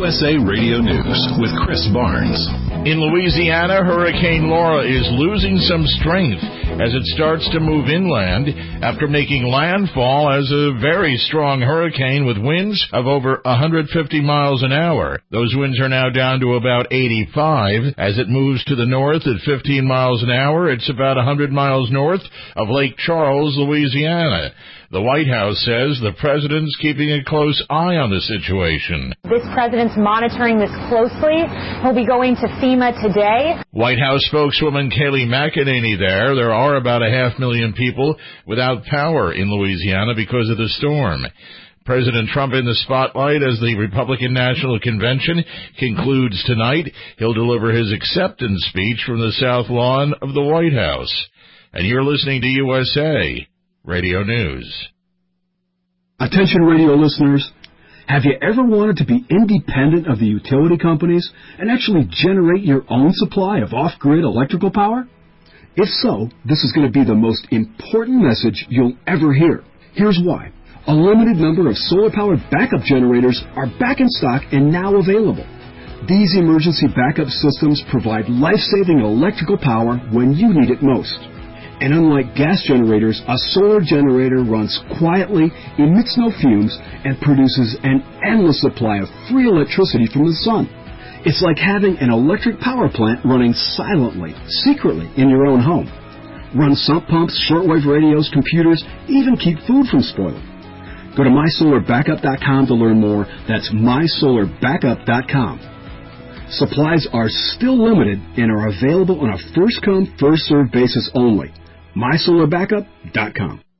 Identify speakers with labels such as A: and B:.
A: USA Radio News with Chris Barnes.
B: In Louisiana, Hurricane Laura is losing some strength as it starts to move inland after making landfall as a very strong hurricane with winds of over 150 miles an hour. Those winds are now down to about 85. As it moves to the north at 15 miles an hour, it's about 100 miles north of Lake Charles, Louisiana. The White House says the president's keeping a close eye on the situation.
C: This president's monitoring this closely. He'll be going to FEMA today. White
B: House spokeswoman Kayleigh McEnany there. There are about 500,000 people without power in Louisiana because of the storm. President Trump in the spotlight as the Republican National Convention concludes tonight. He'll deliver his acceptance speech from the South Lawn of the White House. And you're listening to USA Radio News.
D: Attention radio listeners, have you ever wanted to be independent of the utility companies and actually generate your own supply of off-grid electrical power? If so, this is going to be the most important message you'll ever hear. Here's why. A limited number of solar-powered backup generators are back in stock and now available. These emergency backup systems provide life-saving electrical power when you need it most. And unlike gas generators, a solar generator runs quietly, emits no fumes, and produces an endless supply of free electricity from the sun. It's like having an electric power plant running silently, secretly in your own home. Run sump pumps, shortwave radios, computers, even keep food from spoiling. Go to mysolarbackup.com to learn more. That's mysolarbackup.com. Supplies are still limited and are available on a first-come, first-served basis only. mysolarbackup.com.